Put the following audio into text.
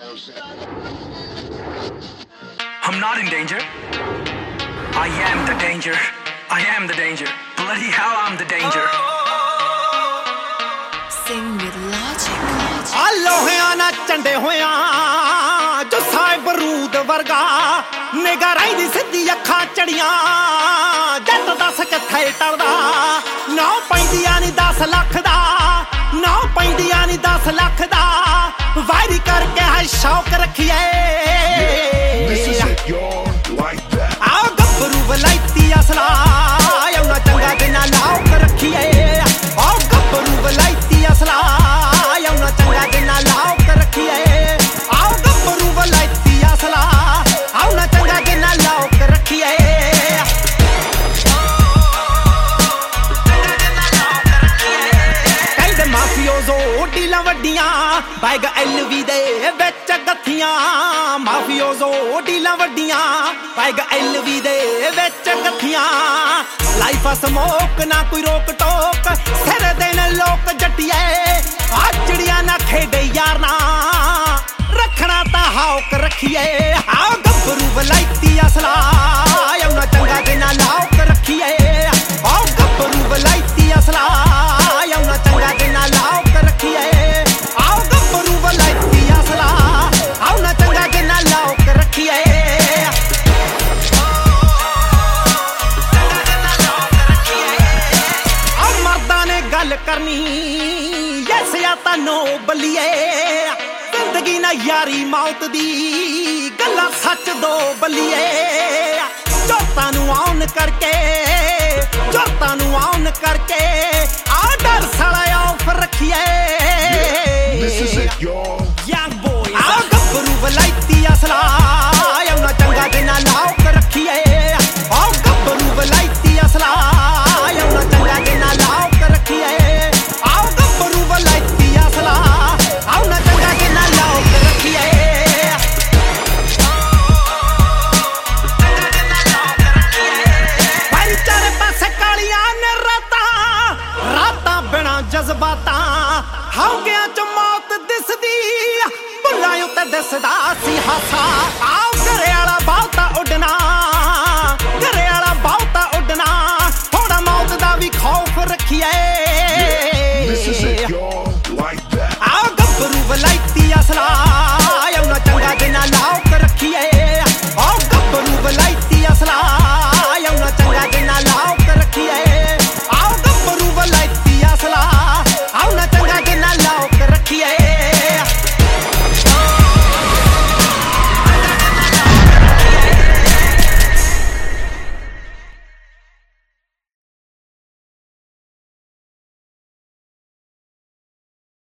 I'm not in danger. I am the danger. I am the danger. Bloody hell, I'm the danger. Sing with logic. ਆ ਲੋਹਿਆਂ ਨਾਲ ਚੰਡੇ ਹੋਇਆਂ ਜੋ ਸਾਇ ਬਰੂਦ ਵਰਗਾ ਨਿਗਾ ਰਹਿੰਦੀ ਸਿੱਧੀ ਅੱਖਾਂ ਚੜੀਆਂ ਜੱਟ ਦੱਸ ਕਿੱਥੇ ਟਲਦਾ ਨਾ ਪੈਂਦੀਆਂ ਨੀ 10 ਲੱਖ ਦਾ ਨਾ ਪੈਂਦੀਆਂ ਨੀ 10 ਲੱਖ ਦਾ ਵਾਇਰੀ ਕਰਕੇ ਹੈ ਸ਼ੌਕ ਰੱਖੀਏ ਆ ਗੱਭਰੂ ਵਲਾਇਤੀ ਅਸਲਾ ਆਉਣਾ ਚੰਗਾ ਦਿਨਾਂ ਲਾਉਕ ਰੱਖੀਏ ਆ ਗੱਭਰੂ ਵਲਾਇਤੀ ਅਸਲਾ ਆਉਣਾ ਚੰਗਾ ਦਿਨਾਂ ਲਾਉਕ ਰੱਖੀਏ ਆ ਗੱਭਰੂ ਵਲਾਇਤੀ ਅਸਲਾ ਆਉਣਾ ਚੰਗਾ ਦਿਨਾਂ ਲਾਉਕ ਰੱਖੀਏ ਕਹਿੰਦੇ ਮਾਫੀਓਜ਼ੋ ਡੀਲਾਂ ਵੱਡੀਆਂ ਬੈਗ ਐਲਵੀ ਦੇ ਵਿੱਚ ਗੱਥੀਆਂ ਮਾਫੀਓਜ਼ੋ ਡੀਲਾਂ ਵੱਡੀਆਂ ਬੈਗ ਐਲਵੀ ਦੇ ਵਿੱਚ ਗੱਥੀਆਂ ਲਾਈਫ ਆ ਸਮੋਕ ਨਾ ਕੋਈ ਰੋਕ ਟੋਕ ਸਿਰ ਦੇ ਨੇ ਲੋਕ ਜੱਟੀਏ ਆ ਚਿੜੀਆਂ ਨਾ ਖੇਡੇ ਯਾਰ ਨਾ ਰੱਖਣਾ ਤਾਂ ਹੌਕ ਰੱਖੀਏ ਆ ਗੱਭਰੂ ਵਲਾਇਤੀ ਅਸਲਾ ਆਉਣਾ ਚੰਗਾ ਦਿਨਾਂ ਲਾਉਕ ਰੱਖੀਏ ਆ ਗੱਭਰੂ ਵਲਾਇਤੀ ਅਸਲਾ ਆਉਣਾ ਚੰਗਾ ਦਿਨਾਂ ਲਾਉਕ ਰੱਖੀਏ ਆ ਗੱਭਰੂ ਵਲਾਇਤੀ ਅਸਲਾ ਆਉਣਾ ਚੰਗਾ ਦਿਨਾਂ ਲਾਉਕ ਰੱਖੀਏ ਗੱਲ ਕਰਨੀ ਯੈਸ ਜਾਂ ਤਾਂ ਨੋ ਬਲੀਏ ਜ਼ਿੰਦਗੀ ਨਾ ਯਾਰੀ ਮੌਤ ਦੀ ਗੱਲਾਂ ਸੱਚ ਦੋ ਬਲੀਏ ਜੋਤਾਂ ਨੂੰ ਆਉਣ ਕਰਕੇ ਜੋਤਾਂ ਨੂੰ ਆਉਣ ਕਰਕੇ ਆ ਡਰ ਸਾਲਾ ਆਫ ਰੱਖੀਏ ਯੰਗ ਬੋਏ ਆ ਗੱਭਰੂ ਵਲਾਇਤੀ ਅਸਲਾ ਆਉਣਾ ਚੰਗਾ ਦਿਨਾਂ ਲਾਉਕ ਰੱਖੀਏ ਆ ਗੱਭਰੂ ਵਲਾਇਤੀ ਅਸਲਾ ਆਉਣਾ ਚੰਗਾ ਦਿਨਾਂ ਲਾਉਕ ਰੱਖੀਏ ਆਓ ਗੱਭਰੂ ਵਲਾਇਤੀ ਅਸਲਾ ਆਉਣਾ ਚੰਗਾ ਦਿਨਾਂ ਲਾਉਕ ਰੱਖੀਏ ਵਾਰੀ ਚਾਰੇ ਪਾਸੇ ਕਾਲੀਆਂ ਨੇ ਰਾਤਾਂ ਬਿਨਾਂ ਜਜ਼ਬਾਤਾਂ ਹੌਂਕਿਆਂ ਚ ਮੌਤ ਦਿਸਦੀ ਭੁੱਲਾਂ ਉੱਤੇ ਦਿਸਦਾ ਸੀ ਹਾਸਾ ਆਓ ਘਰੇ ਵਾਲਾ ਬਹੁਤਾ ਉੱਡਣਾ ਘਰੇ ਵਾਲਾ ਬਹੁਤਾ ਉੱਡਣਾ ਥੋੜਾ ਮੌਤ ਦਾ ਵੀ ਖੌਫ ਰੱਖੀਏ